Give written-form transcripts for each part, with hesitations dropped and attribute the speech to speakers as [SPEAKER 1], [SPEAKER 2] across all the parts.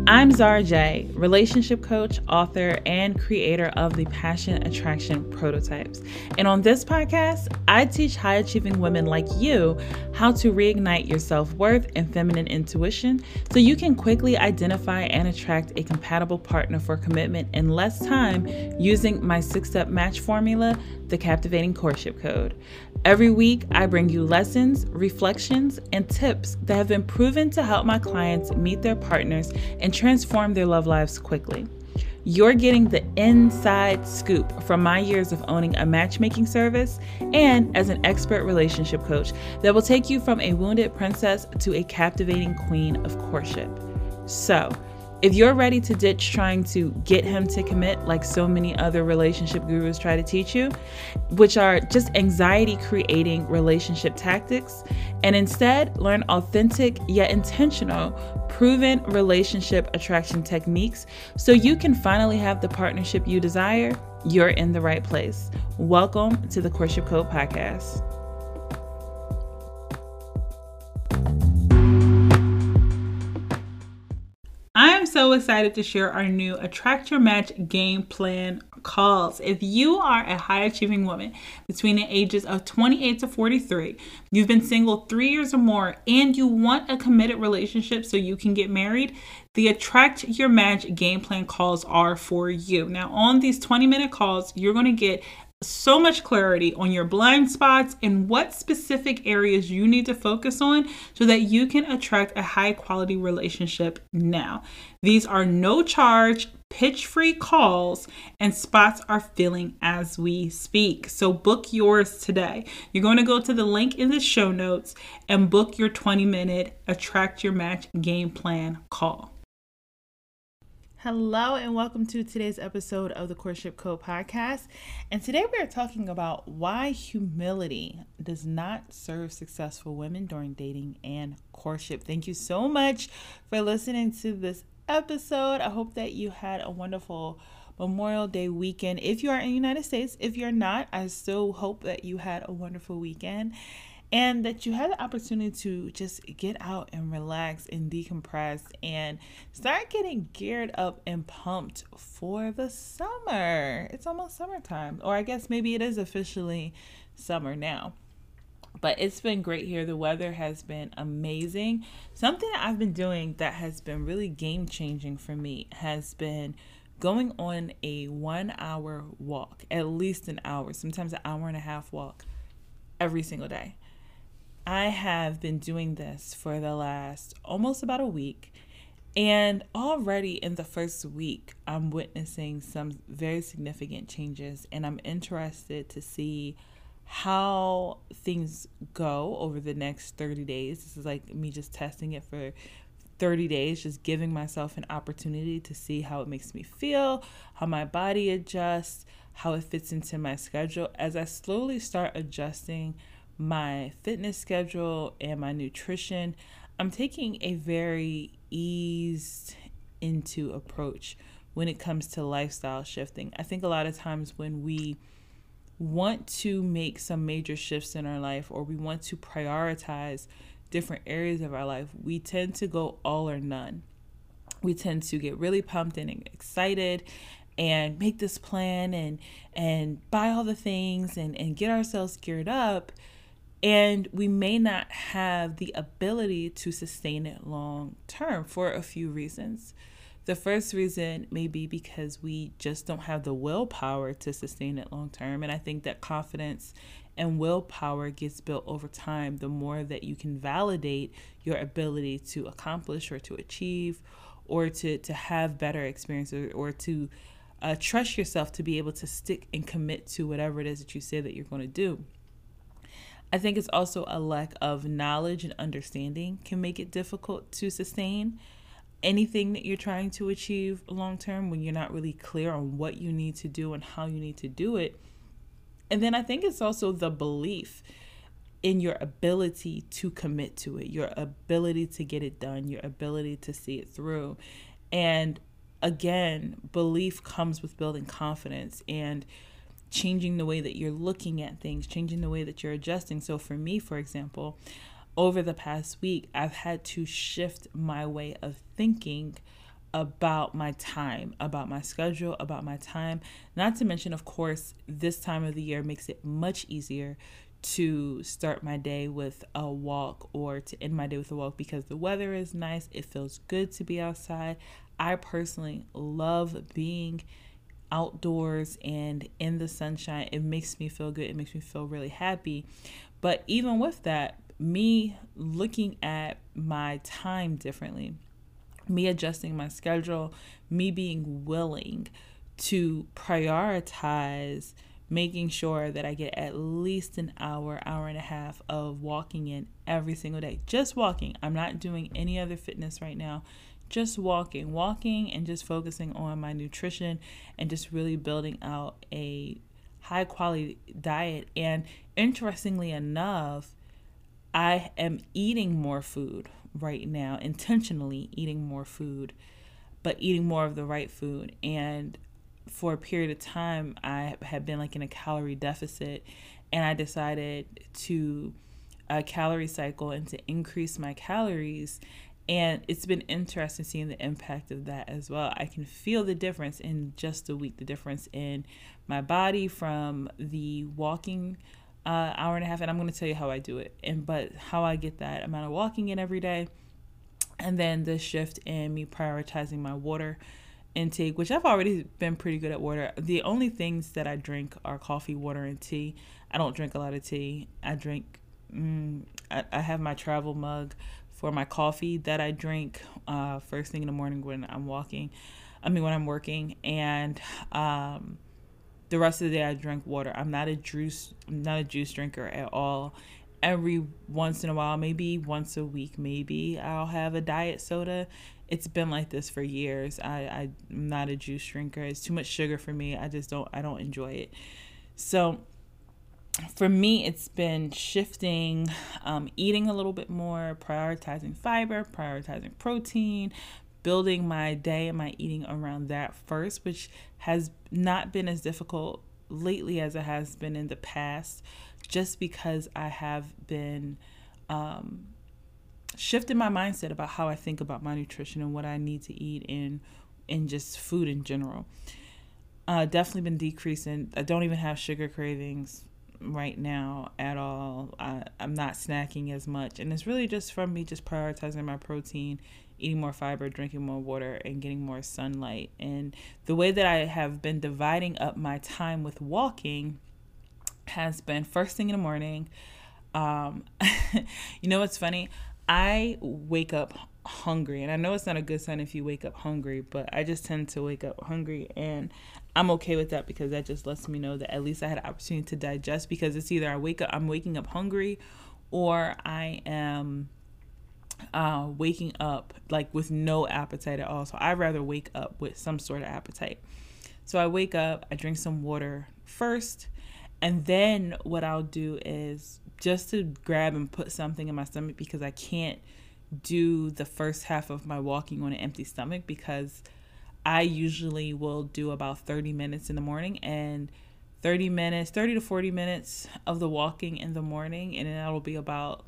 [SPEAKER 1] I'm Zara J, relationship coach, author, and creator of the Passion Attraction Prototypes. And on this podcast, I teach high-achieving women like you how to reignite your self-worth and feminine intuition so you can quickly identify and attract a compatible partner for commitment in less time using my 6-step match formula, the Captivating Courtship Code. Every week, I bring you lessons, reflections, and tips that have been proven to help my clients meet their partners and transform their love lives quickly. You're getting the inside scoop from my years of owning a matchmaking service and as an expert relationship coach that will take you from a wounded princess to a captivating queen of courtship. So, if you're ready to ditch trying to get him to commit like so many other relationship gurus try to teach you, which are just anxiety-creating relationship tactics, and instead learn authentic yet intentional, proven relationship attraction techniques so you can finally have the partnership you desire, you're in the right place. Welcome to the Courtship Code Podcast. I am so excited to share our new Attract Your Match game plan calls. If you are a high-achieving woman between the ages of 28 to 43, you've been single 3 years or more, and you want a committed relationship so you can get married, the Attract Your Match game plan calls are for you. Now, on these 20-minute calls, you're going to get so much clarity on your blind spots and what specific areas you need to focus on so that you can attract a high quality relationship now. These are no charge, pitch free calls, and spots are filling as we speak. So book yours today. You're going to go to the link in the show notes and book your 20-minute Attract Your Match game plan call. Hello and welcome to today's episode of the Courtship Code Podcast. And today we are talking about why humility does not serve successful women during dating and courtship. Thank you so much for listening to this episode. I hope that you had a wonderful Memorial Day weekend. If you are in the United States, if you're not, I still hope that you had a wonderful weekend. And that you had the opportunity to just get out and relax and decompress and start getting geared up and pumped for the summer. It's almost summertime, or I guess maybe it is officially summer now. But it's been great here. The weather has been amazing. Something that I've been doing that has been really game-changing for me has been going on a 1-hour walk, at least an hour, sometimes an hour and a half walk every single day. I have been doing this for the last almost about a week, and already in the first week, I'm witnessing some very significant changes, and I'm interested to see how things go over the next 30 days. This is like me just testing it for 30 days, just giving myself an opportunity to see how it makes me feel, how my body adjusts, how it fits into my schedule as I slowly start adjusting my fitness schedule and my nutrition. I'm taking a very eased into approach when it comes to lifestyle shifting. I think a lot of times when we want to make some major shifts in our life, or we want to prioritize different areas of our life, we tend to go all or none. We tend to get really pumped and excited and make this plan and buy all the things and get ourselves geared up. And we may not have the ability to sustain it long term for a few reasons. The first reason may be because we just don't have the willpower to sustain it long term. And I think that confidence and willpower gets built over time the more that you can validate your ability to accomplish or to achieve or to have better experiences or to trust yourself to be able to stick and commit to whatever it is that you say that you're going to do. I think it's also a lack of knowledge and understanding can make it difficult to sustain anything that you're trying to achieve long term when you're not really clear on what you need to do and how you need to do it. And then I think it's also the belief in your ability to commit to it, your ability to get it done, your ability to see it through. And again, belief comes with building confidence and changing the way that you're looking at things, changing the way that you're adjusting. So for me, for example, over the past week, I've had to shift my way of thinking about my time, about my schedule, about my time. Not to mention, of course, this time of the year makes it much easier to start my day with a walk or to end my day with a walk because the weather is nice. It feels good to be outside. I personally love being outdoors and in the sunshine. It makes me feel good. It makes me feel really happy. But even with that, me looking at my time differently, me adjusting my schedule, me being willing to prioritize making sure that I get at least an hour, hour and a half of walking in every single day. Just walking. I'm not doing any other fitness right now. Just walking and just focusing on my nutrition and just really building out a high quality diet. And interestingly enough, I am eating more food right now, intentionally eating more food, but eating more of the right food. And for a period of time, I had been like in a calorie deficit, and I decided to calorie cycle and to increase my calories. And it's been interesting seeing the impact of that as well. I can feel the difference in just a week, the difference in my body from the walking hour and a half. And I'm going to tell you how I do it, but how I get that amount of walking in every day. And then the shift in me prioritizing my water intake, which I've already been pretty good at water. The only things that I drink are coffee, water, and tea. I don't drink a lot of tea. I have my travel mug for my coffee that I drink first thing in the morning when I'm working. And the rest of the day I drink water. I'm not a juice drinker at all. Every once in a while, maybe once a week, maybe I'll have a diet soda. It's been like this for years. I'm not a juice drinker. It's too much sugar for me. I don't enjoy it. So for me, it's been shifting, eating a little bit more, prioritizing fiber, prioritizing protein, building my day and my eating around that first, which has not been as difficult lately as it has been in the past, just because I have been shifting my mindset about how I think about my nutrition and what I need to eat and just food in general. Definitely been decreasing. I don't even have sugar cravings right now at all. I'm not snacking as much, and it's really just from me just prioritizing my protein, eating more fiber, drinking more water, and getting more sunlight. And the way that I have been dividing up my time with walking has been first thing in the morning. You know what's funny? I wake up hungry, and I know it's not a good sign if you wake up hungry, but I just tend to wake up hungry, and I'm okay with that because that just lets me know that at least I had an opportunity to digest, because it's either I'm waking up hungry, or I am waking up like with no appetite at all. So I'd rather wake up with some sort of appetite. So I wake up, I drink some water first, and then what I'll do is just to grab and put something in my stomach, because I can't do the first half of my walking on an empty stomach, because I usually will do about 30 minutes in the morning, and 30 to 40 minutes of the walking in the morning, and then that'll be about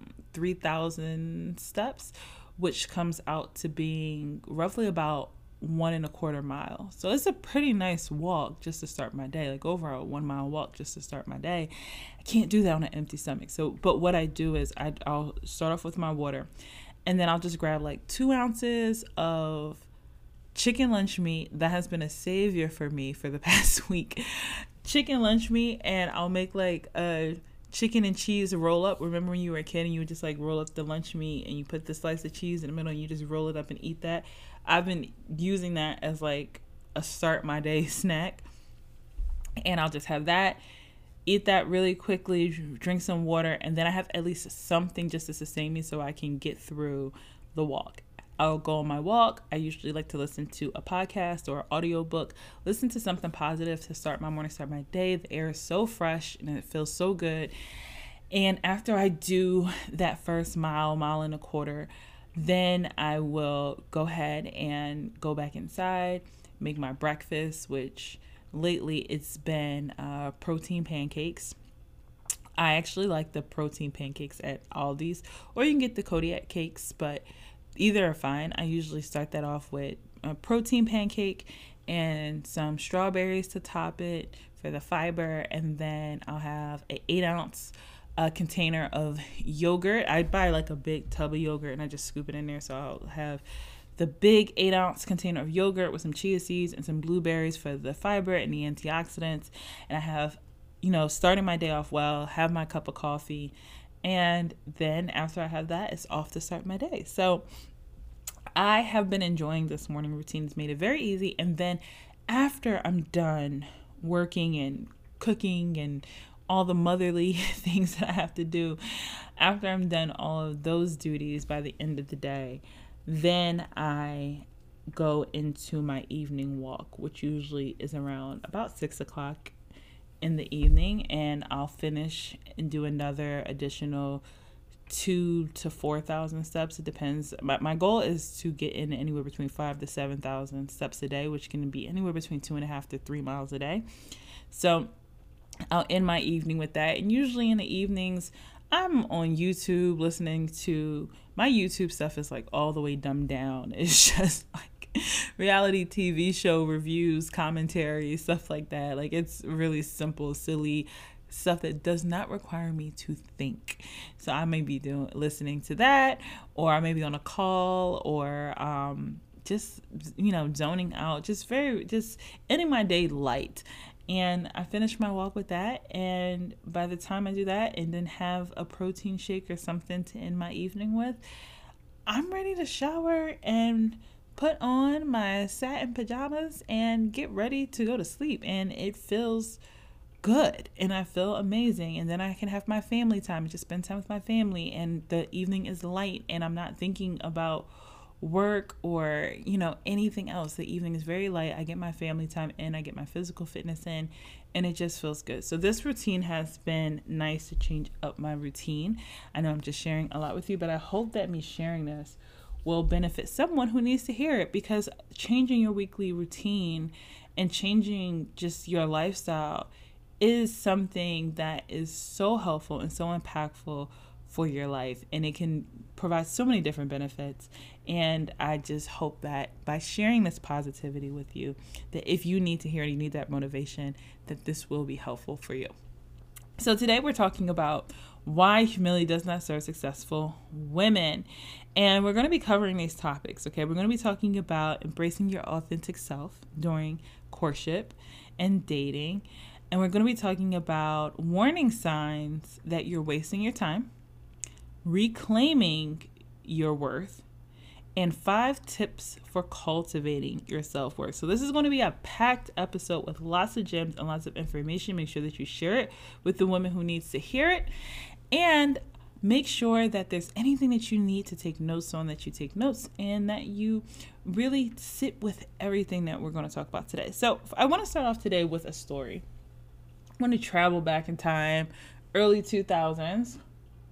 [SPEAKER 1] 3,000 steps, which comes out to being roughly about 1.25 miles. So it's a pretty nice walk just to start my day, like over a 1 mile walk just to start my day. I can't do that on an empty stomach. So, but what I do is I'll start off with my water, and then I'll just grab like 2 ounces of chicken lunch meat. That has been a savior for me for the past week. Chicken lunch meat, and I'll make like a chicken and cheese roll up. Remember when you were a kid and you would just like roll up the lunch meat and you put the slice of cheese in the middle and you just roll it up and eat that? I've been using that as like a start my day snack, and I'll just have that, eat that really quickly, drink some water, and then I have at least something just to sustain me so I can get through the walk. I'll go on my walk. I usually like to listen to a podcast or audiobook, listen to something positive to start my morning, start my day. The air is so fresh and it feels so good. And after I do that first mile and a quarter, then I will go ahead and go back inside, make my breakfast, which lately it's been protein pancakes. I actually like the protein pancakes at Aldi's, or you can get the Kodiak cakes, but either are fine. I usually start that off with a protein pancake and some strawberries to top it for the fiber. And then I'll have an 8-ounce container of yogurt. I buy like a big tub of yogurt and I just scoop it in there. So I'll have the big 8-ounce container of yogurt with some chia seeds and some blueberries for the fiber and the antioxidants. And I have, starting my day off well, have my cup of coffee. And then after I have that, it's off to start my day. So I have been enjoying this morning routine. It's made it very easy. And then after I'm done working and cooking and all the motherly things that I have to do, after I'm done all of those duties by the end of the day, then I go into my evening walk, which usually is around about 6 o'clock in the evening, and I'll finish and do another additional 2,000 to 4,000 steps. It depends. My goal is to get in anywhere between 5,000 to 7,000 steps a day, which can be anywhere between 2.5 to 3 miles a day. So I'll end my evening with that. And usually in the evenings, I'm on YouTube listening to, my YouTube stuff is like all the way dumbed down. It's just like reality TV show reviews, commentary, stuff like that. Like, it's really simple, silly stuff that does not require me to think. So I may be listening to that, or I may be on a call, or just zoning out, just ending my day light. And I finish my walk with that, and by the time I do that and then have a protein shake or something to end my evening with, I'm ready to shower and put on my satin pajamas and get ready to go to sleep. And it feels good and I feel amazing. And then I can have my family time and just spend time with my family, and the evening is light and I'm not thinking about work or anything else. The evening is very light. I get my family time in, I get my physical fitness in, and it just feels good. So this routine has been nice to change up my routine. I know I'm just sharing a lot with you, but I hope that me sharing this will benefit someone who needs to hear it, because changing your weekly routine and changing just your lifestyle is something that is so helpful and so impactful for your life, and it can provide so many different benefits. And I just hope that by sharing this positivity with you, that if you need to hear it, you need that motivation, that this will be helpful for you. So today we're talking about why humility does not serve successful women. And we're going to be covering these topics, okay? We're going to be talking about embracing your authentic self during courtship and dating. And we're going to be talking about warning signs that you're wasting your time, reclaiming your worth, and 5 tips for cultivating your self-worth. So this is going to be a packed episode with lots of gems and lots of information. Make sure that you share it with the woman who needs to hear it, and make sure that there's anything that you need to take notes on, that you take notes, and that you really sit with everything that we're going to talk about today. So I want to start off today with a story. I want to travel back in time, early 2000s.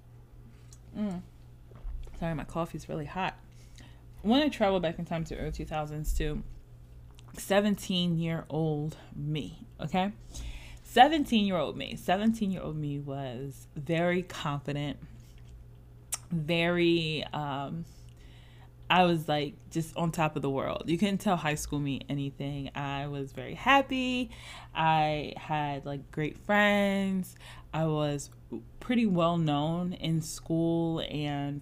[SPEAKER 1] Sorry, my coffee's really hot. I want to travel back in time to early 2000s to 17-year-old me, okay? 17-year-old me. 17-year-old me was very confident, very, I was like just on top of the world. You couldn't tell high school me anything. I was very happy. I had like great friends. I was pretty well known in school, and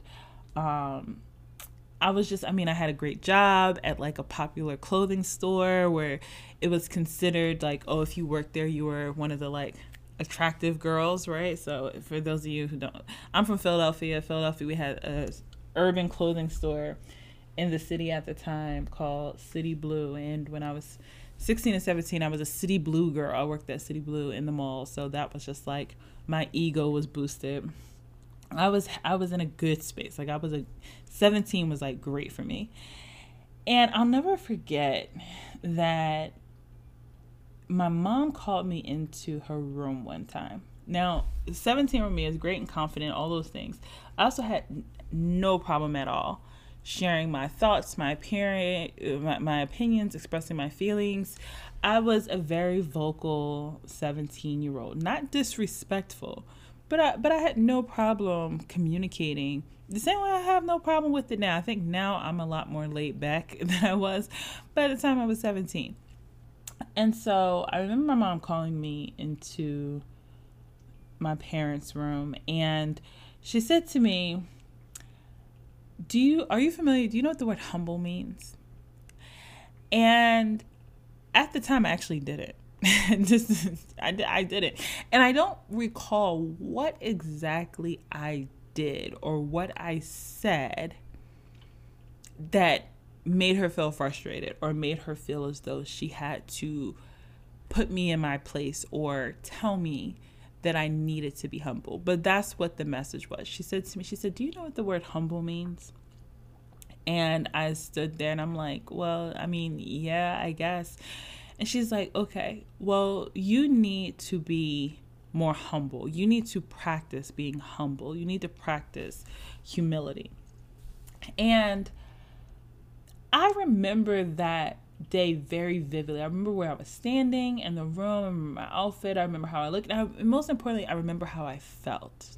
[SPEAKER 1] I had a great job at like a popular clothing store where it was considered like, oh, if you worked there, you were one of the like attractive girls, right? So for those of you who don't, I'm from Philadelphia. We had a urban clothing store in the city at the time called City Blue. And when I was 16 and 17, I was a City Blue girl. I worked at City Blue in the mall. So that was just like, my ego was boosted. I was in a good space. Like 17 was like great for me. And I'll never forget that my mom called me into her room one time. Now, 17-year-old me is great and confident, all those things. I also had no problem at all sharing my thoughts, my opinions, expressing my feelings. I was a very vocal 17-year-old, not disrespectful, But I had no problem communicating the same way I have no problem with it now. I think now I'm a lot more laid back than I was by the time I was 17. And so I remember my mom calling me into my parents' room, and she said to me, are you familiar? Do you know what the word humble means? And at the time, I actually did it. I did it. And I don't recall what exactly I did or what I said that made her feel frustrated or made her feel as though she had to put me in my place or tell me that I needed to be humble. But that's what the message was. She said to me, do you know what the word humble means? And I stood there and I'm like, well, I mean, yeah, I guess. And she's like, okay, well, you need to be more humble. You need to practice being humble. You need to practice humility. And I remember that day very vividly. I remember where I was standing in the room. I remember my outfit. I remember how I looked. And most importantly, I remember how I felt.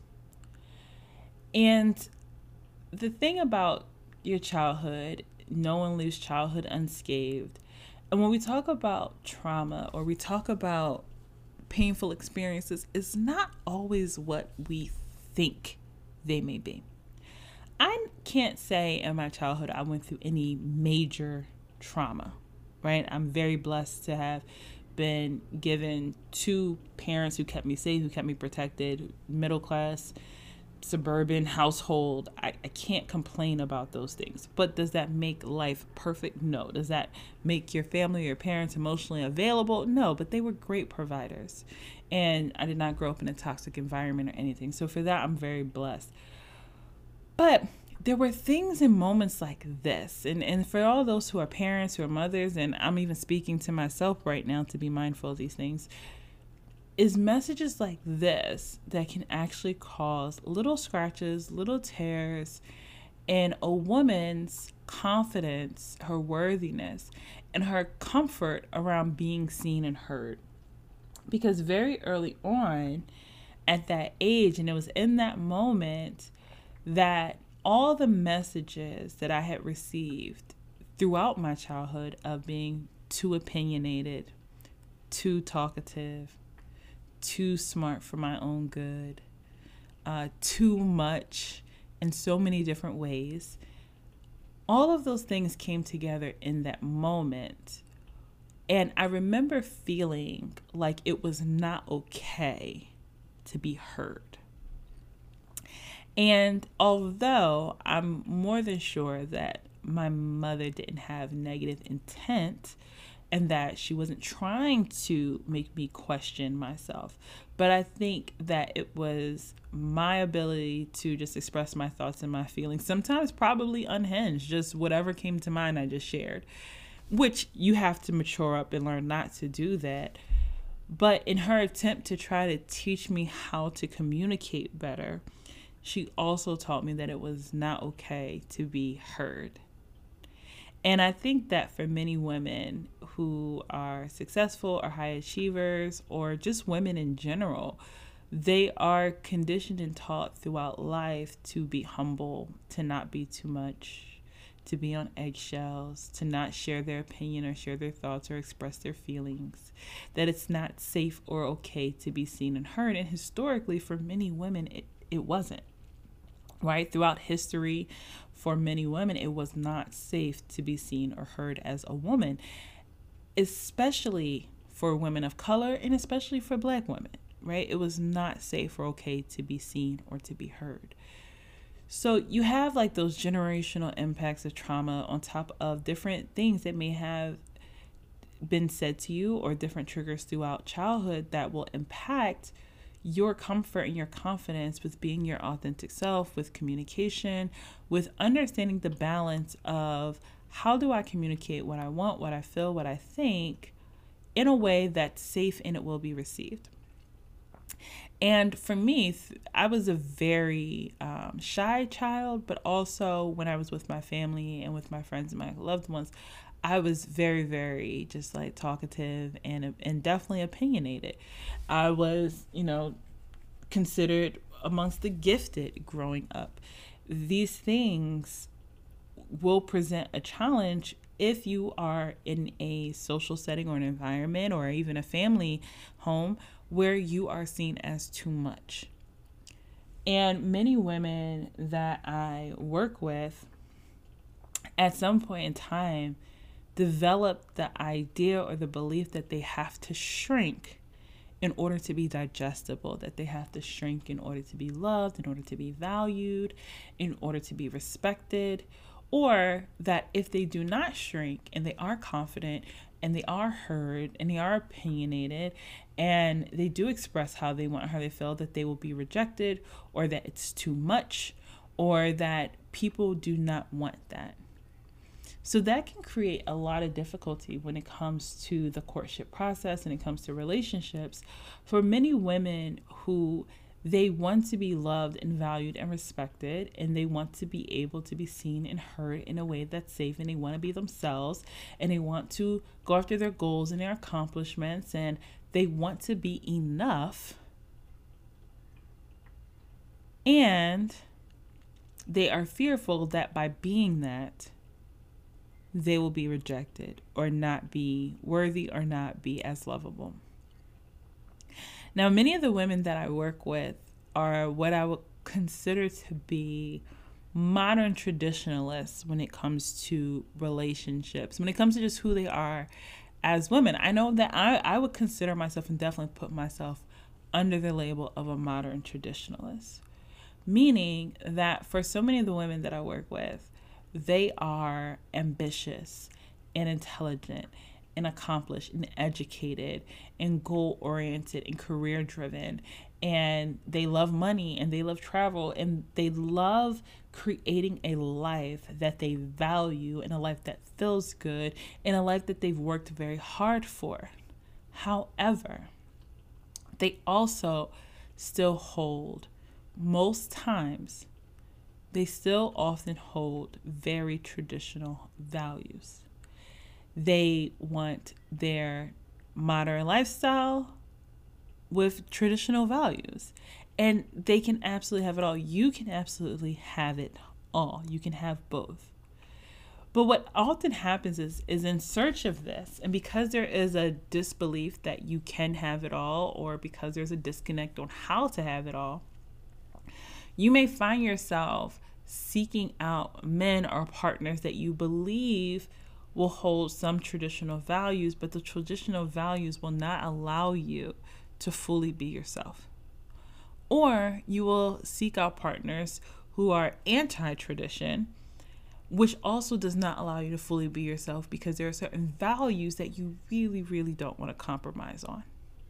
[SPEAKER 1] And the thing about your childhood, no one leaves childhood unscathed. And when we talk about trauma or we talk about painful experiences, it's not always what we think they may be. I can't say in my childhood I went through any major trauma, right? I'm very blessed to have been given two parents who kept me safe, who kept me protected, middle class, suburban household. I can't complain about those things. But does that make life perfect? No. Does that make your family, your parents emotionally available? No, but they were great providers. And I did not grow up in a toxic environment or anything. So for that, I'm very blessed. But there were things in moments like this. And for all those who are parents, who are mothers, and I'm even speaking to myself right now to be mindful of these things, is messages like this that can actually cause little scratches, little tears in a woman's confidence, her worthiness, and her comfort around being seen and heard. Because very early on at that age, and it was in that moment that all the messages that I had received throughout my childhood of being too opinionated, too talkative, too smart for my own good, too much in so many different ways. All of those things came together in that moment. And I remember feeling like it was not okay to be heard. And although I'm more than sure that my mother didn't have negative intent, and that she wasn't trying to make me question myself. But I think that it was my ability to just express my thoughts and my feelings, sometimes probably unhinged, just whatever came to mind I just shared, which you have to mature up and learn not to do that. But in her attempt to try to teach me how to communicate better, she also taught me that it was not okay to be heard. And I think that for many women who are successful or high achievers or just women in general, they are conditioned and taught throughout life to be humble, to not be too much, to be on eggshells, to not share their opinion or share their thoughts or express their feelings, that it's not safe or okay to be seen and heard. And historically, for many women, it wasn't. Right? Throughout history, for many women, it was not safe to be seen or heard as a woman, especially for women of color and especially for Black women, right? It was not safe or okay to be seen or to be heard. So you have like those generational impacts of trauma on top of different things that may have been said to you or different triggers throughout childhood that will impact your comfort and your confidence with being your authentic self, with communication, with understanding the balance of how do I communicate what I want, what I feel, what I think in a way that's safe and it will be received. And for me, I was a very shy child, but also when I was with my family and with my friends and my loved ones, I was very, very just like talkative and definitely opinionated. I was, considered amongst the gifted growing up. These things will present a challenge if you are in a social setting or an environment or even a family home where you are seen as too much. And many women that I work with at some point in time develop the idea or the belief that they have to shrink in order to be digestible, that they have to shrink in order to be loved, in order to be valued, in order to be respected, or that if they do not shrink and they are confident and they are heard and they are opinionated and they do express how they want, how they feel, that they will be rejected, or that it's too much, or that people do not want that. So that can create a lot of difficulty when it comes to the courtship process and it comes to relationships for many women who they want to be loved and valued and respected, and they want to be able to be seen and heard in a way that's safe, and they want to be themselves, and they want to go after their goals and their accomplishments, and they want to be enough, and they are fearful that by being that, they will be rejected or not be worthy or not be as lovable. Now, many of the women that I work with are what I would consider to be modern traditionalists when it comes to relationships, when it comes to just who they are as women. I know that I would consider myself and definitely put myself under the label of a modern traditionalist, meaning that for so many of the women that I work with, they are ambitious and intelligent and accomplished and educated and goal-oriented and career-driven. And they love money and they love travel and they love creating a life that they value and a life that feels good and a life that they've worked very hard for. However, they also still hold, most times, they still often hold very traditional values. They want their modern lifestyle with traditional values. And they can absolutely have it all. You can absolutely have it all. You can have both. But what often happens is in search of this, and because there is a disbelief that you can have it all, or because there's a disconnect on how to have it all, you may find yourself seeking out men or partners that you believe will hold some traditional values, but the traditional values will not allow you to fully be yourself. Or you will seek out partners who are anti-tradition, which also does not allow you to fully be yourself because there are certain values that you really, really don't want to compromise on.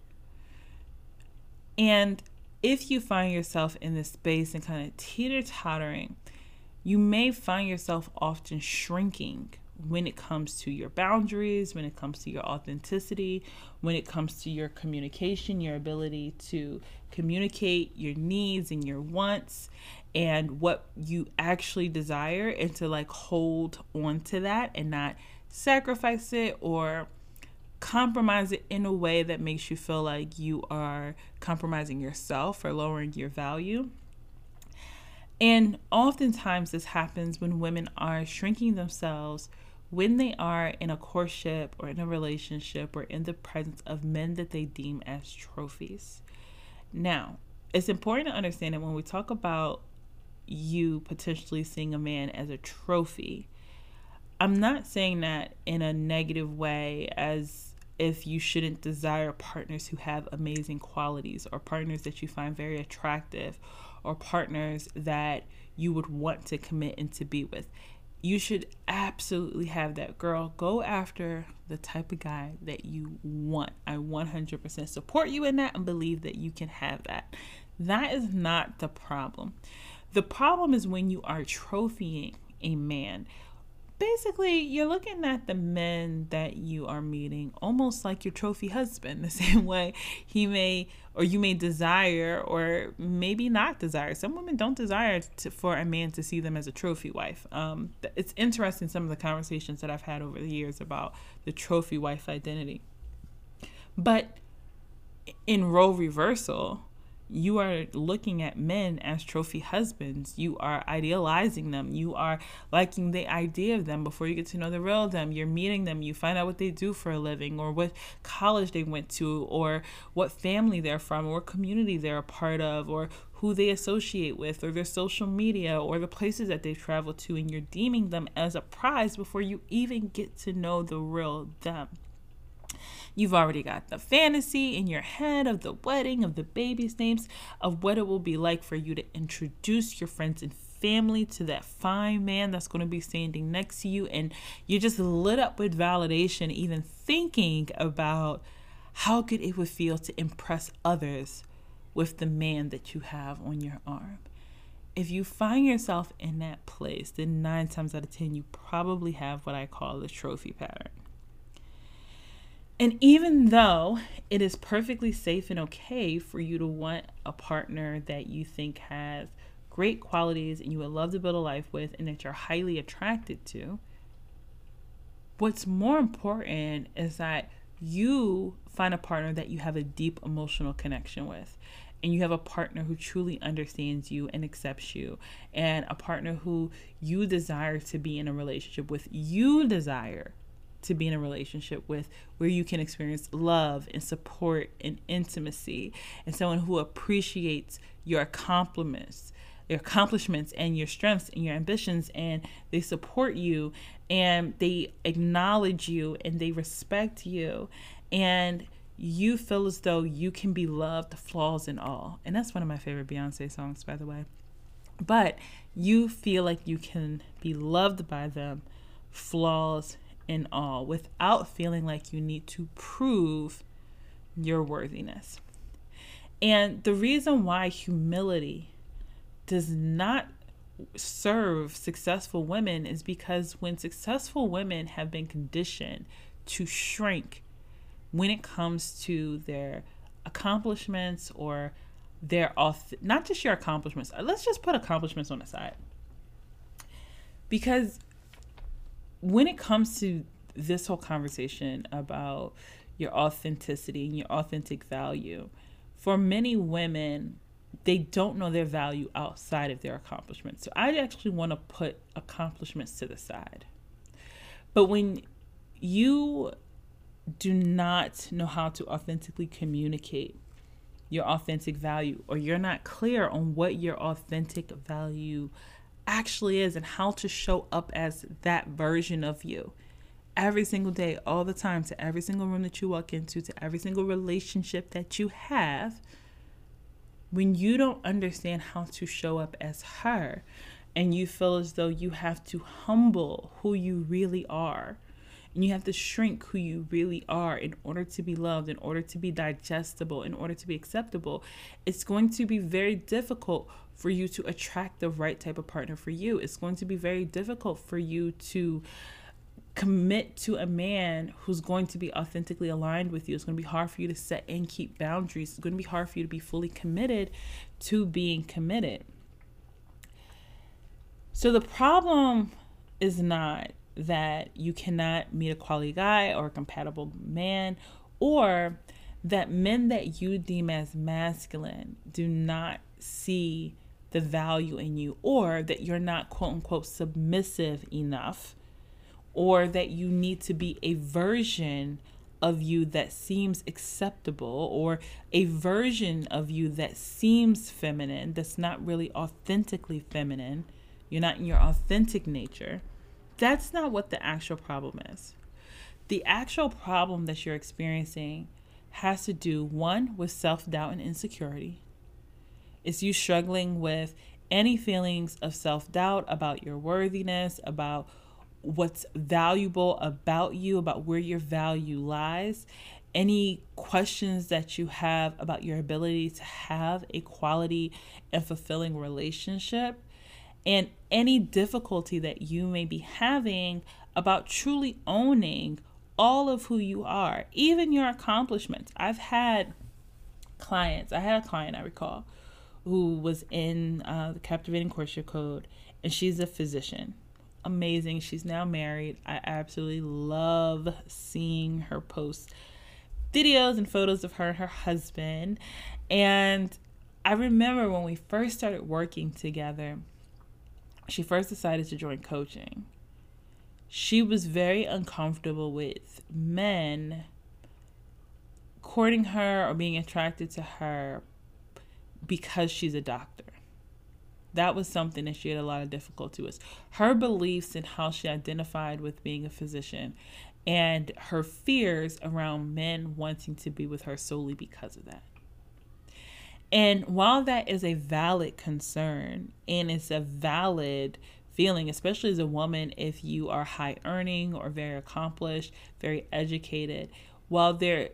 [SPEAKER 1] And if you find yourself in this space and kind of teeter-tottering, you may find yourself often shrinking when it comes to your boundaries, when it comes to your authenticity, when it comes to your communication, your ability to communicate your needs and your wants and what you actually desire, and to like hold on to that and not sacrifice it or compromise it in a way that makes you feel like you are compromising yourself or lowering your value. And oftentimes this happens when women are shrinking themselves when they are in a courtship or in a relationship or in the presence of men that they deem as trophies. Now, it's important to understand that when we talk about you potentially seeing a man as a trophy, I'm not saying that in a negative way, as if you shouldn't desire partners who have amazing qualities or partners that you find very attractive or partners that you would want to commit and to be with. You should absolutely have that. Girl, go after the type of guy that you want. I 100% support you in that and believe that you can have that. That is not the problem. The problem is when you are trophying a man. Basically, you're looking at the men that you are meeting almost like your trophy husband, the same way he may, or you may desire, or maybe not desire. Some women don't desire for a man to see them as a trophy wife. It's interesting, some of the conversations that I've had over the years about the trophy wife identity. But in role reversal, You are looking at men as trophy husbands. You are idealizing them. You are liking the idea of them before you get to know the real them. You're meeting them. You find out what they do for a living, or what college they went to, or what family they're from, or what community they're a part of, or who they associate with, or their social media, or the places that they travel to. And you're deeming them as a prize before you even get to know the real them. You've already got the fantasy in your head of the wedding, of the baby's names, of what it will be like for you to introduce your friends and family to that fine man that's going to be standing next to you. And you're just lit up with validation, even thinking about how good it would feel to impress others with the man that you have on your arm. If you find yourself in that place, then 9 times out of 10, you probably have what I call the trophy pattern. And even though it is perfectly safe and okay for you to want a partner that you think has great qualities and you would love to build a life with and that you're highly attracted to, what's more important is that you find a partner that you have a deep emotional connection with, and you have a partner who truly understands you and accepts you, and a partner who you desire to be in a relationship with. You desire to be in a relationship with, where you can experience love and support and intimacy, and someone who appreciates your accomplishments and your strengths and your ambitions, and they support you and they acknowledge you and they respect you, and you feel as though you can be loved, flaws and all. And that's one of my favorite Beyonce songs, by the way. But you feel like you can be loved by them, flaws and all, without feeling like you need to prove your worthiness. And the reason why humility does not serve successful women is because when successful women have been conditioned to shrink when it comes to their accomplishments or their not just your accomplishments. Let's just put accomplishments on the side. Because when it comes to this whole conversation about your authenticity and your authentic value, for many women, they don't know their value outside of their accomplishments. So I actually want to put accomplishments to the side. But when you do not know how to authentically communicate your authentic value, or you're not clear on what your authentic value actually is and how to show up as that version of you every single day, all the time, to every single room that you walk into, to every single relationship that you have, when you don't understand how to show up as her, and you feel as though you have to humble who you really are, and you have to shrink who you really are in order to be loved, in order to be digestible, in order to be acceptable, it's going to be very difficult for you to attract the right type of partner for you. It's going to be very difficult for you to commit to a man who's going to be authentically aligned with you. It's going to be hard for you to set and keep boundaries. It's going to be hard for you to be fully committed to being committed. So the problem is not that you cannot meet a quality guy or a compatible man, or that men that you deem as masculine do not see the value in you, or that you're not quote unquote submissive enough, or that you need to be a version of you that seems acceptable, or a version of you that seems feminine, that's not really authentically feminine. You're not in your authentic nature. That's not what the actual problem is. The actual problem that you're experiencing has to do, one, with self-doubt and insecurity. It's you struggling with any feelings of self-doubt about your worthiness, about what's valuable about you, about where your value lies, any questions that you have about your ability to have a quality and fulfilling relationship, and any difficulty that you may be having about truly owning all of who you are, even your accomplishments. I had a client, I recall, who was in the Captivating Courtship Code, and she's a physician. Amazing. She's now married. I absolutely love seeing her post videos and photos of her and her husband. And I remember when we first started working together, she first decided to join coaching. She was very uncomfortable with men courting her or being attracted to her because she's a doctor. That was something that she had a lot of difficulty with. Her beliefs and how she identified with being a physician and her fears around men wanting to be with her solely because of that. And while that is a valid concern and it's a valid feeling, especially as a woman, if you are high earning or very accomplished, very educated, while there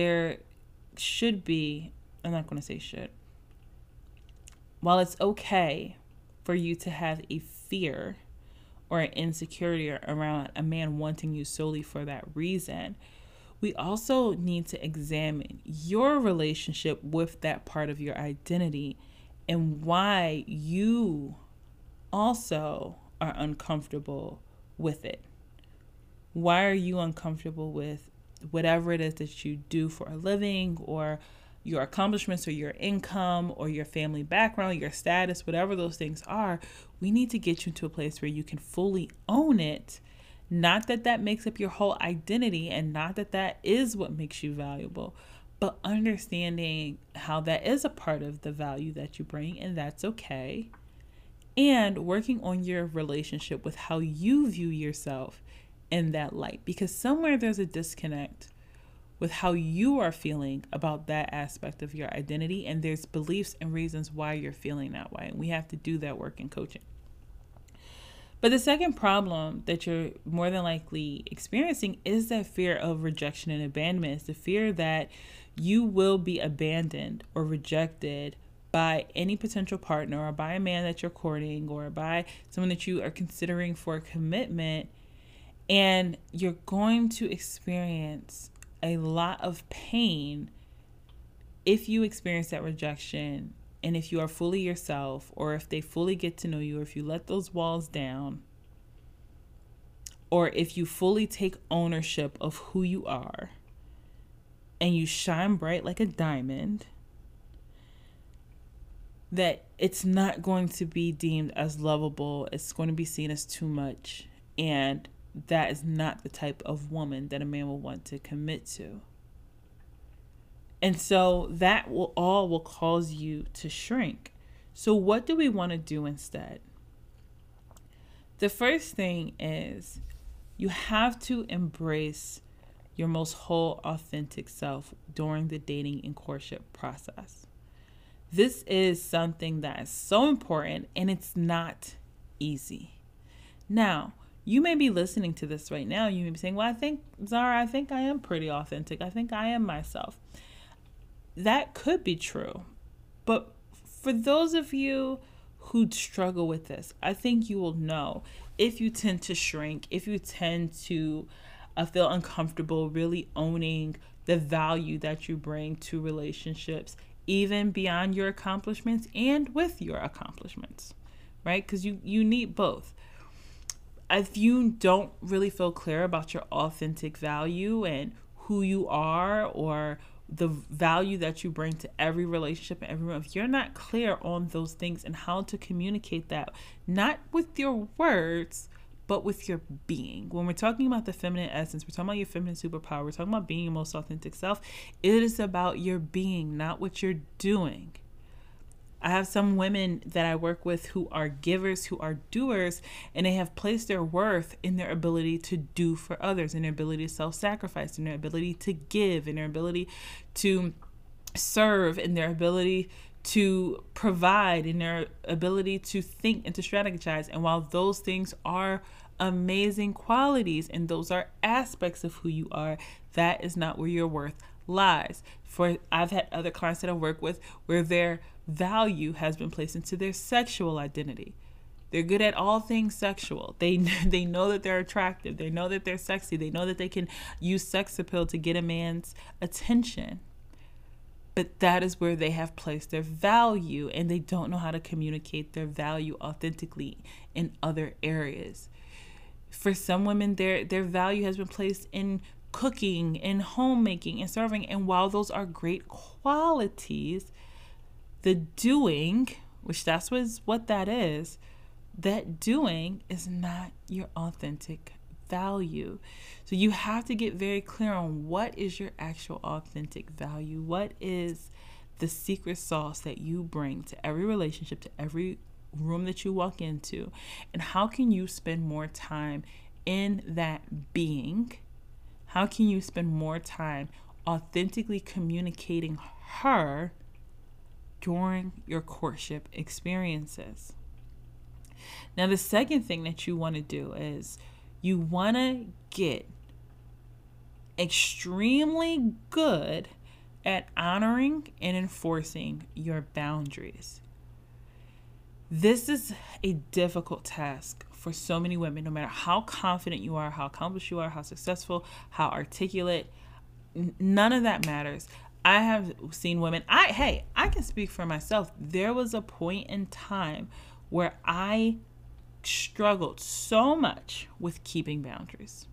[SPEAKER 1] should be, I'm not going to say should, while it's okay for you to have a fear or an insecurity around a man wanting you solely for that reason, we also need to examine your relationship with that part of your identity and why you also are uncomfortable with it. Why are you uncomfortable with whatever it is that you do for a living, or your accomplishments, or your income, or your family background, your status, whatever those things are? We need to get you to a place where you can fully own it. Not that that makes up your whole identity, and not that that is what makes you valuable, but understanding how that is a part of the value that you bring, and that's okay. And working on your relationship with how you view yourself in that light, because somewhere there's a disconnect with how you are feeling about that aspect of your identity, and there's beliefs and reasons why you're feeling that way, and we have to do that work in coaching. But the second problem that you're more than likely experiencing is that fear of rejection and abandonment. It's the fear that you will be abandoned or rejected by any potential partner, or by a man that you're courting, or by someone that you are considering for a commitment. And you're going to experience a lot of pain if you experience that rejection, and if you are fully yourself, or if they fully get to know you, or if you let those walls down, or if you fully take ownership of who you are and you shine bright like a diamond, that it's not going to be deemed as lovable. It's going to be seen as too much. And that is not the type of woman that a man will want to commit to. And so that will cause you to shrink. So what do we want to do instead? The first thing is you have to embrace your most whole, authentic self during the dating and courtship process. This is something that is so important, and it's not easy. Now, you may be listening to this right now. You may be saying, well, I think I am pretty authentic. I think I am myself. That could be true. But for those of you who struggle with this, I think you will know if you tend to shrink, if you tend to feel uncomfortable really owning the value that you bring to relationships, even beyond your accomplishments and with your accomplishments, right? Because you need both. If you don't really feel clear about your authentic value and who you are, or the value that you bring to every relationship and everyone, if you're not clear on those things and how to communicate that, not with your words, but with your being. When we're talking about the feminine essence, we're talking about your feminine superpower, we're talking about being your most authentic self, it is about your being, not what you're doing. I have some women that I work with who are givers, who are doers, and they have placed their worth in their ability to do for others, in their ability to self-sacrifice, in their ability to give, in their ability to serve, in their ability to provide, in their ability to think and to strategize. And while those things are amazing qualities and those are aspects of who you are, that is not where your worth lies. For I've had other clients that I work with where their value has been placed into their sexual identity. They're good at all things sexual. They know that they're attractive. They know that they're sexy. They know that they can use sex appeal to get a man's attention. But that is where they have placed their value, and they don't know how to communicate their value authentically in other areas. For some women, their value has been placed in cooking and homemaking and serving. And while those are great qualities, The doing, which that's what that is, that doing is not your authentic value. So you have to get very clear on what is your actual authentic value. What is the secret sauce that you bring to every relationship, to every room that you walk into, and how can you spend more time in that being? How can you spend more time authentically communicating her during your courtship experiences? Now, the second thing that you want to do is you want to get extremely good at honoring and enforcing your boundaries. This is a difficult task for so many women, no matter how confident you are, how accomplished you are, how successful, how articulate, none of that matters. I have seen women, I can speak for myself. There was a point in time where I struggled so much with keeping boundaries.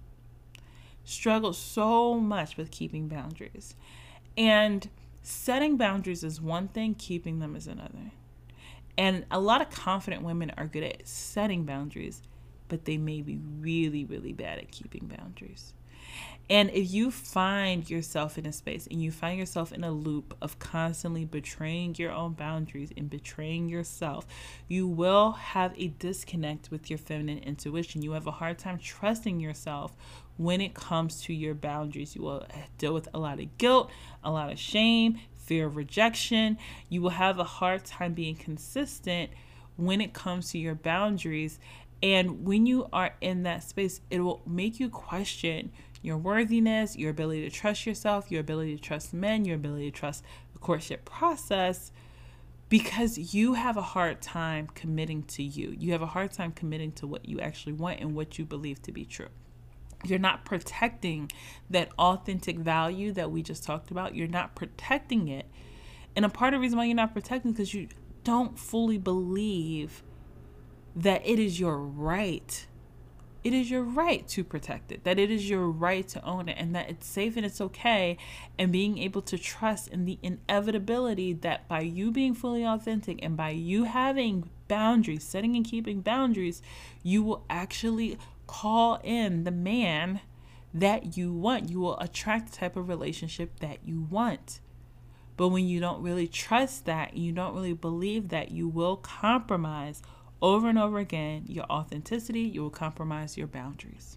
[SPEAKER 1] And setting boundaries is one thing, keeping them is another. And a lot of confident women are good at setting boundaries, but they may be really, really bad at keeping boundaries. And if you find yourself in a space and you find yourself in a loop of constantly betraying your own boundaries and betraying yourself, you will have a disconnect with your feminine intuition. You have a hard time trusting yourself when it comes to your boundaries. You will deal with a lot of guilt, a lot of shame, fear of rejection. You will have a hard time being consistent when it comes to your boundaries. And when you are in that space, it will make you question your worthiness, your ability to trust yourself, your ability to trust men, your ability to trust the courtship process, because you have a hard time committing to you. You have a hard time committing to what you actually want and what you believe to be true. You're not protecting that authentic value that we just talked about. You're not protecting it. And a part of the reason why you're not protecting is because you don't fully believe that it is your right. It is your right to protect it, that it is your right to own it, and that it's safe and it's okay, and being able to trust in the inevitability that by you being fully authentic and by you having boundaries, setting and keeping boundaries, you will actually call in the man that you want. You will attract the type of relationship that you want. But when you don't really trust that, you don't really believe that, you will compromise over and over again your authenticity. You will compromise your boundaries.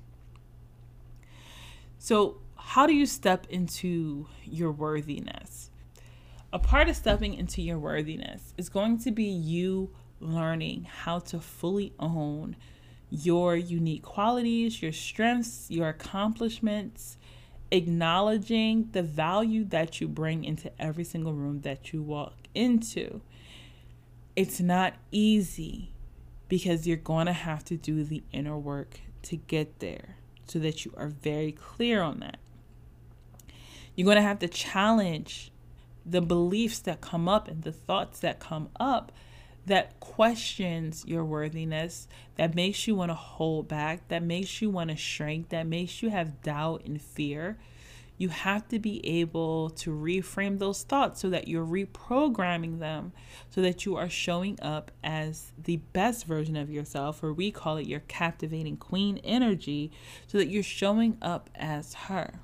[SPEAKER 1] So how do you step into your worthiness? A part of stepping into your worthiness is going to be you learning how to fully own your unique qualities, your strengths, your accomplishments, acknowledging the value that you bring into every single room that you walk into. It's not easy, because you're going to have to do the inner work to get there so that you are very clear on that. You're going to have to challenge the beliefs that come up and the thoughts that come up that questions your worthiness, that makes you want to hold back, that makes you want to shrink, that makes you have doubt and fear. You have to be able to reframe those thoughts so that you're reprogramming them, so that you are showing up as the best version of yourself, or we call it your captivating queen energy, so that you're showing up as her.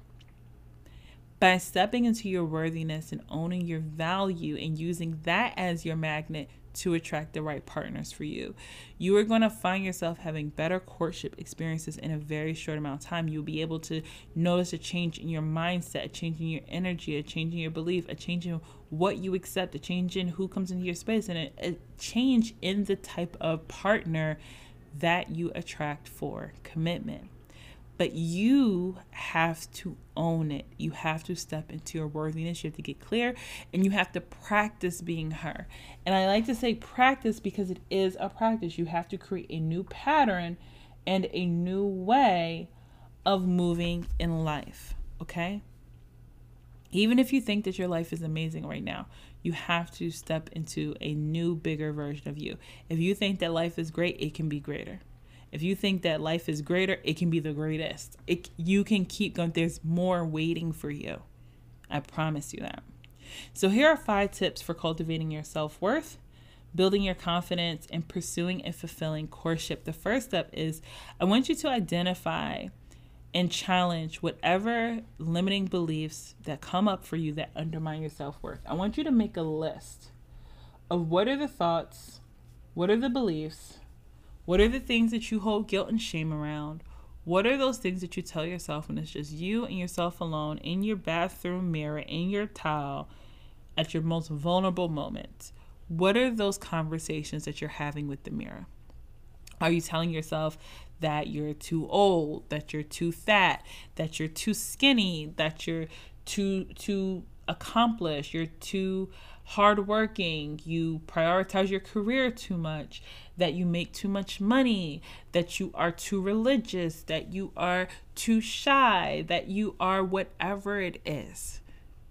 [SPEAKER 1] By stepping into your worthiness and owning your value and using that as your magnet to attract the right partners for you, you are going to find yourself having better courtship experiences in a very short amount of time. You'll be able to notice a change in your mindset, a change in your energy, a change in your belief, a change in what you accept, a change in who comes into your space, and a change in the type of partner that you attract for commitment. But you have to own it. You have to step into your worthiness. You have to get clear, and you have to practice being her. And I like to say practice because it is a practice. You have to create a new pattern and a new way of moving in life, okay? Even if you think that your life is amazing right now, you have to step into a new, bigger version of you. If you think that life is great, it can be greater. If you think that life is greater, it can be the greatest. You can keep going. There's more waiting for you. I promise you that. So here are 5 tips for cultivating your self-worth, building your confidence, and pursuing a fulfilling courtship. The first step is I want you to identify and challenge whatever limiting beliefs that come up for you that undermine your self-worth. I want you to make a list of what are the thoughts, what are the beliefs, what are the things that you hold guilt and shame around, what are those things that you tell yourself when it's just you and yourself alone in your bathroom mirror, in your towel, at your most vulnerable moments. What are those conversations that you're having with the mirror? Are you telling yourself that you're too old, that you're too fat, that you're too skinny, that you're too accomplished, you're too hardworking, you prioritize your career too much, that you make too much money, that you are too religious, that you are too shy, that you are whatever it is?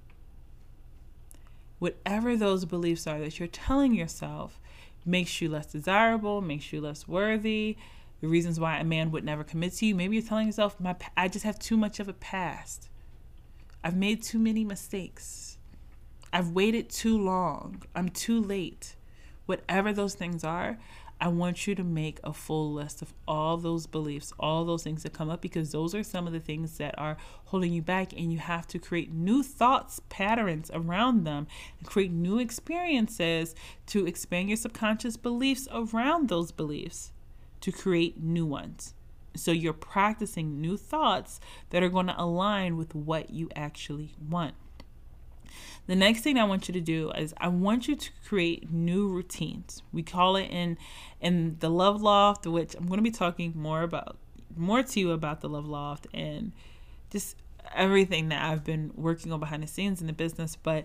[SPEAKER 1] Whatever those beliefs are that you're telling yourself makes you less desirable, makes you less worthy, the reasons why a man would never commit to you. Maybe you're telling yourself, I just have too much of a past. I've made too many mistakes. I've waited too long. I'm too late. Whatever those things are, I want you to make a full list of all those beliefs, all those things that come up, because those are some of the things that are holding you back, and you have to create new thoughts, patterns around them, and create new experiences to expand your subconscious beliefs around those beliefs to create new ones. So you're practicing new thoughts that are going to align with what you actually want. The next thing I want you to do is I want you to create new routines. We call it in the Love Loft, which I'm going to be talking more to you about the Love Loft and just everything that I've been working on behind the scenes in the business. But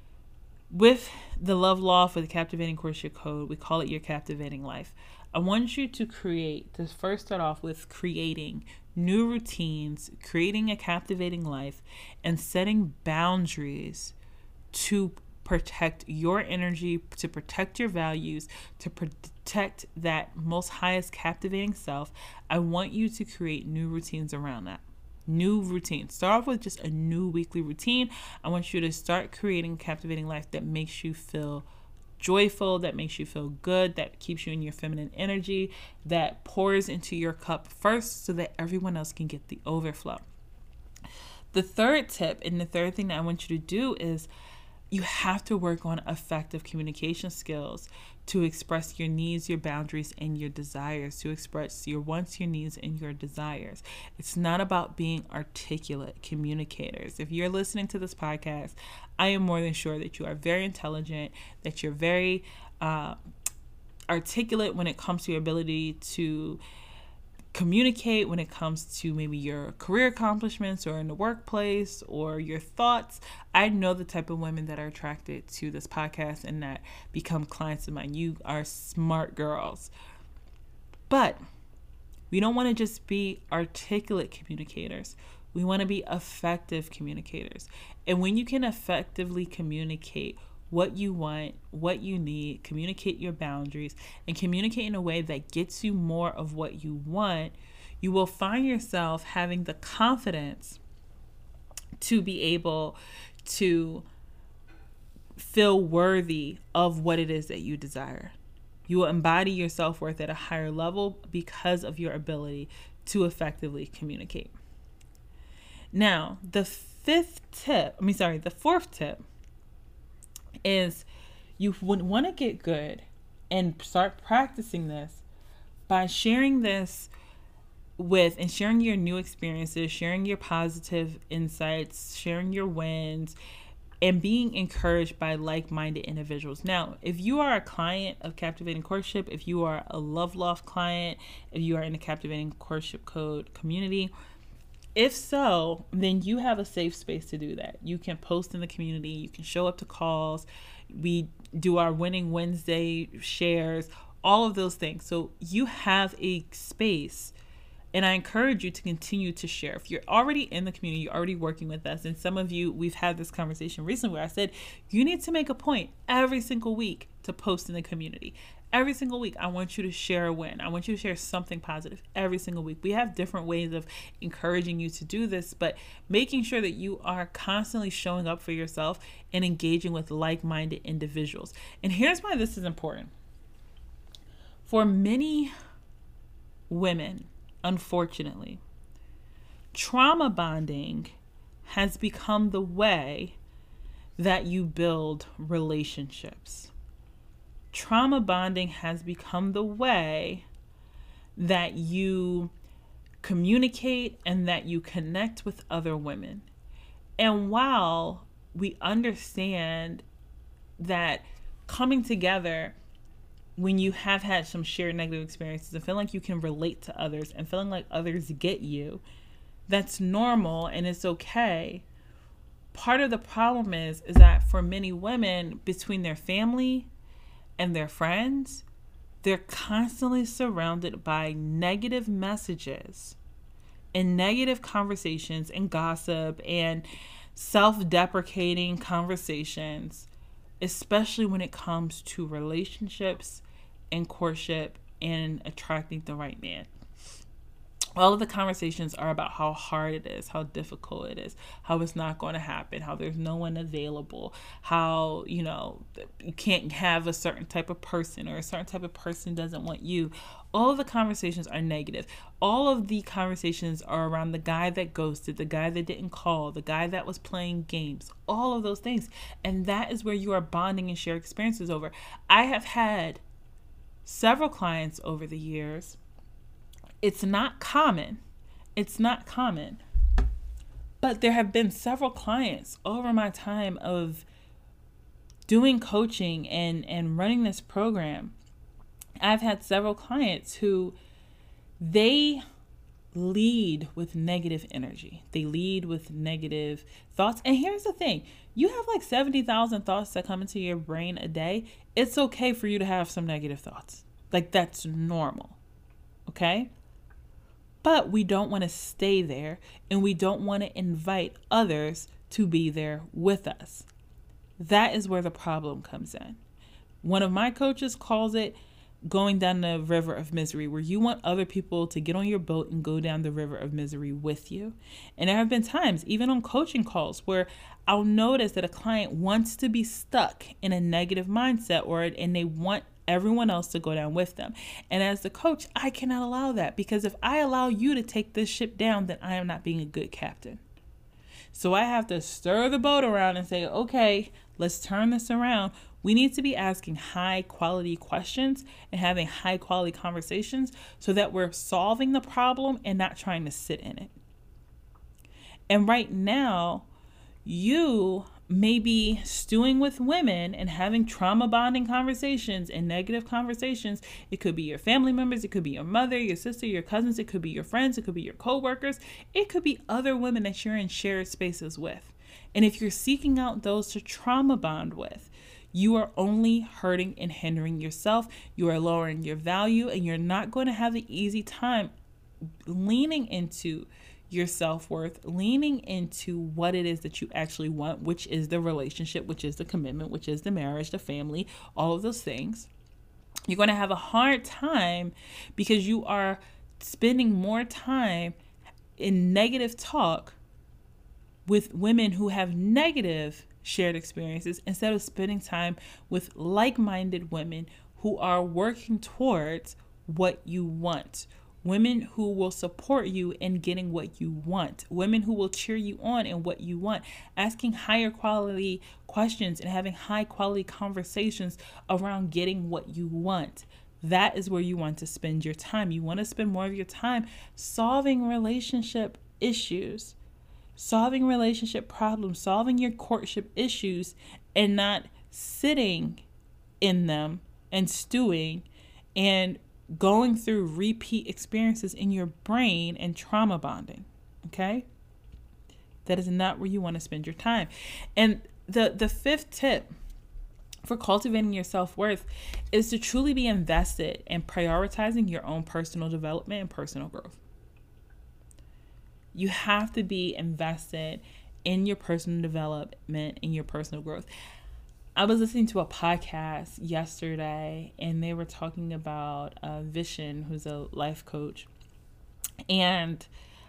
[SPEAKER 1] with the Love Loft, with the Captivating Courtship Code, we call it your captivating life. I want you to first start off with creating new routines, creating a captivating life, and setting boundaries to protect your energy, to protect your values, to protect that most highest captivating self. I want you to create new routines around that. New routines. Start off with just a new weekly routine. I want you to start creating a captivating life that makes you feel joyful, that makes you feel good, that keeps you in your feminine energy, that pours into your cup first so that everyone else can get the overflow. The third tip and the third thing that I want you to do is you have to work on effective communication skills to express your needs, your boundaries, and your desires, to express your wants, your needs, and your desires. It's not about being articulate communicators. If you're listening to this podcast, I am more than sure that you are very intelligent, that you're very articulate when it comes to your ability to communicate, when it comes to maybe your career accomplishments or in the workplace or your thoughts. I know the type of women that are attracted to this podcast and that become clients of mine. You are smart girls. But we don't want to just be articulate communicators. We want to be effective communicators. And when you can effectively communicate what you want, what you need, communicate your boundaries, and communicate in a way that gets you more of what you want, you will find yourself having the confidence to be able to feel worthy of what it is that you desire. You will embody your self-worth at a higher level because of your ability to effectively communicate. Now, the fourth tip is you would want to get good and start practicing this by sharing this with and sharing your new experiences, sharing your positive insights, sharing your wins, and being encouraged by like-minded individuals. Now, if you are a client of Captivating Courtship, if you are a Love Loft client, if you are in the Captivating Courtship Code community, if so, then you have a safe space to do that. You can post in the community. You can show up to calls. We do our Winning Wednesday shares, all of those things. So you have a space, and I encourage you to continue to share. If you're already in the community, you're already working with us, and some of you, we've had this conversation recently where I said, you need to make a point every single week to post in the community. Every single week, I want you to share a win. I want you to share something positive every single week. We have different ways of encouraging you to do this, but making sure that you are constantly showing up for yourself and engaging with like-minded individuals. And here's why this is important. For many women, unfortunately, trauma bonding has become the way that you build relationships. Trauma bonding has become the way that you communicate and that you connect with other women. And while we understand that coming together when you have had some shared negative experiences and feeling like you can relate to others and feeling like others get you, that's normal and it's okay. Part of the problem is that for many women, between their family and their friends, they're constantly surrounded by negative messages and negative conversations and gossip and self-deprecating conversations, especially when it comes to relationships and courtship and attracting the right man. All of the conversations are about how hard it is, how difficult it is, how it's not going to happen, how there's no one available, how, you can't have a certain type of person or a certain type of person doesn't want you. All of the conversations are negative. All of the conversations are around the guy that ghosted, the guy that didn't call, the guy that was playing games, all of those things. And that is where you are bonding and share experiences over. I have had several clients over the years. It's not common. But there have been several clients over my time of doing coaching and running this program. I've had several clients who they lead with negative energy. They lead with negative thoughts. And here's the thing. You have like 70,000 thoughts that come into your brain a day. It's okay for you to have some negative thoughts. Like, that's normal. Okay? But we don't want to stay there, and we don't want to invite others to be there with us. That is where the problem comes in. One of my coaches calls it going down the river of misery, where you want other people to get on your boat and go down the river of misery with you. And there have been times, even on coaching calls, where I'll notice that a client wants to be stuck in a negative mindset, and they want everyone else to go down with them. And as the coach, I cannot allow that, because if I allow you to take this ship down, then I am not being a good captain. So I have to stir the boat around and say, okay, let's turn this around. We need to be asking high quality questions and having high quality conversations so that we're solving the problem and not trying to sit in it. And right now, you may be stewing with women and having trauma bonding conversations and negative conversations. It could be your family members. It could be your mother, your sister, your cousins. It could be your friends. It could be your coworkers. It could be other women that you're in shared spaces with. And if you're seeking out those to trauma bond with, you are only hurting and hindering yourself. You are lowering your value, and you're not going to have an easy time leaning into your self-worth, leaning into what it is that you actually want, which is the relationship, which is the commitment, which is the marriage, the family, all of those things. You're going to have a hard time because you are spending more time in negative talk with women who have negative shared experiences instead of spending time with like-minded women who are working towards what you want. Women who will support you in getting what you want. Women who will cheer you on in what you want. Asking higher quality questions and having high quality conversations around getting what you want. That is where you want to spend your time. You want to spend more of your time solving relationship issues, solving relationship problems, solving your courtship issues, and not sitting in them and stewing and going through repeat experiences in your brain and trauma bonding. Okay? That is not where you want to spend your time. And the fifth tip for cultivating your self-worth is to truly be invested in prioritizing your own personal development and personal growth. You have to be invested in your personal development and your personal growth. I was listening to a podcast yesterday, and they were talking about Vishen, who's a life coach. And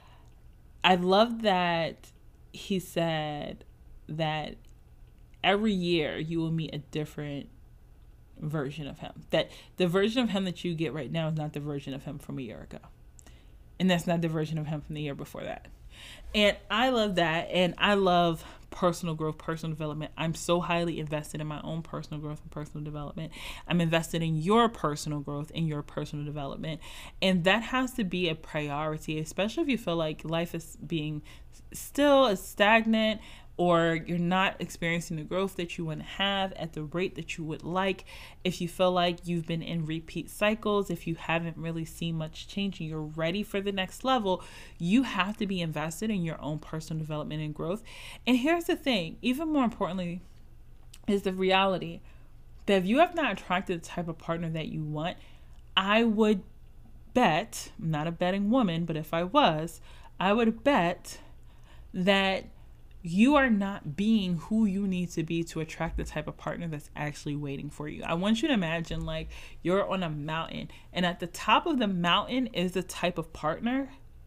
[SPEAKER 1] I love that he said that every year you will meet a different version of him. That the version of him that you get right now is not the version of him from a year ago. And that's not the version of him from the year before that. And I love that. And I love personal growth, personal development. I'm so highly invested in my own personal growth and personal development. I'm invested in your personal growth and your personal development. And that has to be a priority, especially if you feel like life is being still stagnant, or you're not experiencing the growth that you want to have at the rate that you would like. If you feel like you've been in repeat cycles, if you haven't really seen much change and you're ready for the next level, you have to be invested in your own personal development and growth. And here's the thing, even more importantly, is the reality that if you have not attracted the type of partner that you want, I would bet, I'm not a betting woman, but if I was, I would bet that you are not being who you need to be to attract the type of partner that's actually waiting for you. I want you to imagine like you're on a mountain, and at the top of the mountain is the type of partner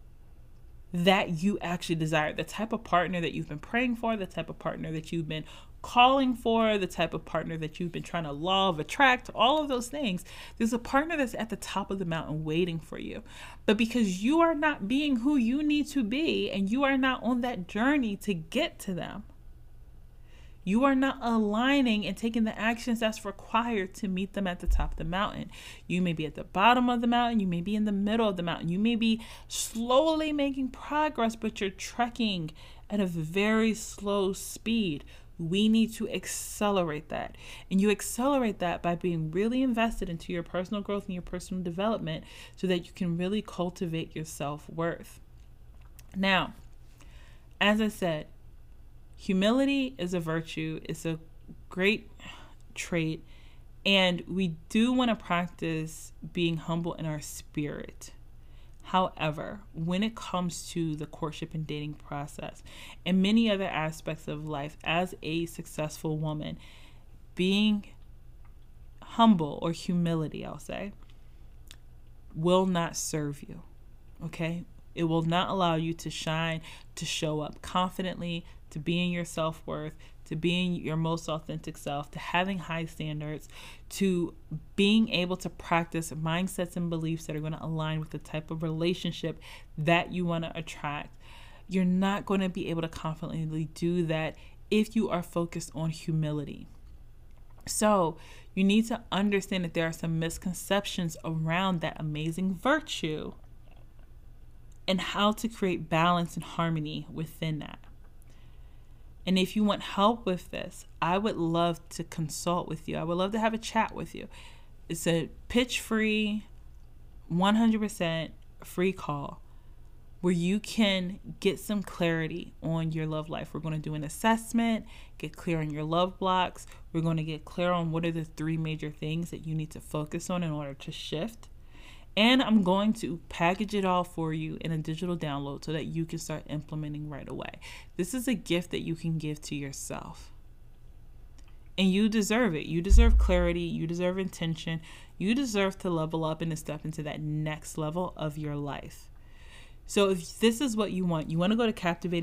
[SPEAKER 1] that you actually desire, the type of partner that you've been praying for, the type of partner that you've been calling for, the type of partner that you've been trying to love, attract, all of those things. There's a partner that's at the top of the mountain waiting for you. But because you are not being who you need to be, and you are not on that journey to get to them, you are not aligning and taking the actions that's required to meet them at the top of the mountain. You may be at the bottom of the mountain. You may be in the middle of the mountain. You may be slowly making progress, but you're trekking at a very slow speed. We need to accelerate that. And you accelerate that by being really invested into your personal growth and your personal development so that you can really cultivate your self-worth. Now, as I said, humility is a virtue. It's a great trait. And we do want to practice being humble in our spirit. However, when it comes to the courtship and dating process and many other aspects of life, as a successful woman, being humble, or humility, I'll say, will not serve you. Okay? It will not allow you to shine, to show up confidently, to be in your self-worth, to being your most authentic self, to having high standards, to being able to practice mindsets and beliefs that are going to align with the type of relationship that you want to attract. You're not going to be able to confidently do that if you are focused on humility. So you need to understand that there are some misconceptions around that amazing virtue and how to create balance and harmony within that. And if you want help with this, I would love to consult with you. I would love to have a chat with you. It's a pitch-free, 100% free call where you can get some clarity on your love life. We're going to do an assessment, get clear on your love blocks. We're going to get clear on what are the 3 major things that you need to focus on in order to shift. And I'm going to package it all for you in a digital download so that you can start implementing right away. This is a gift that you can give to yourself. And you deserve it. You deserve clarity. You deserve intention. You deserve to level up and to step into that next level of your life. So if this is what you want to go to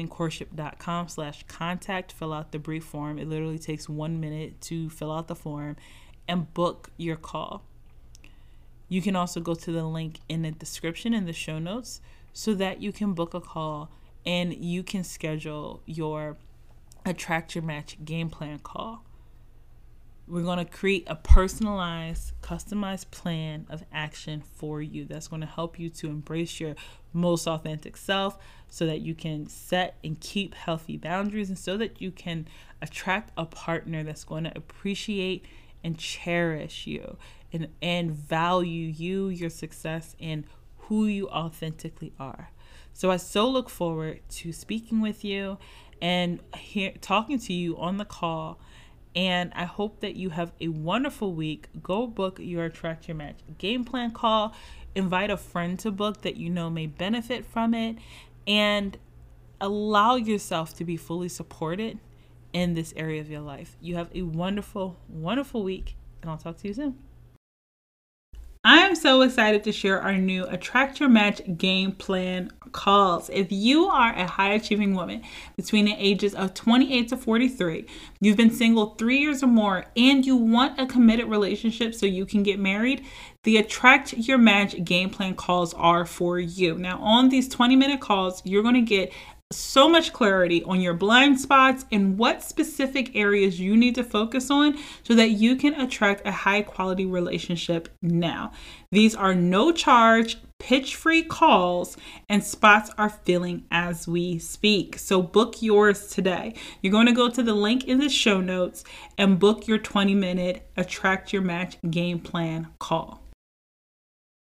[SPEAKER 1] captivatingcourtship.com/contact, fill out the brief form. It literally takes 1 minute to fill out the form and book your call. You can also go to the link in the description in the show notes so that you can book a call and you can schedule your Attract Your Match game plan call. We're going to create a personalized, customized plan of action for you that's going to help you to embrace your most authentic self so that you can set and keep healthy boundaries, and so that you can attract a partner that's going to appreciate and cherish you and value you, your success, and who you authentically are. So I so look forward to speaking with you and talking to you on the call. And I hope that you have a wonderful week. Go book your Attract Your Match game plan call. Invite a friend to book that you know may benefit from it. And allow yourself to be fully supported in this area of your life. You have a wonderful, wonderful week, and I'll talk to you soon. I am so excited to share our new Attract Your Match game plan calls. If you are a high achieving woman between the ages of 28 to 43, you've been single 3 years or more, and you want a committed relationship so you can get married, the Attract Your Match game plan calls are for you. Now, on these 20-minute calls, you're going to get so much clarity on your blind spots and what specific areas you need to focus on so that you can attract a high quality relationship now. These are no charge, pitch free calls, and spots are filling as we speak. So book yours today. You're going to go to the link in the show notes and book your 20-minute Attract Your Match game plan call.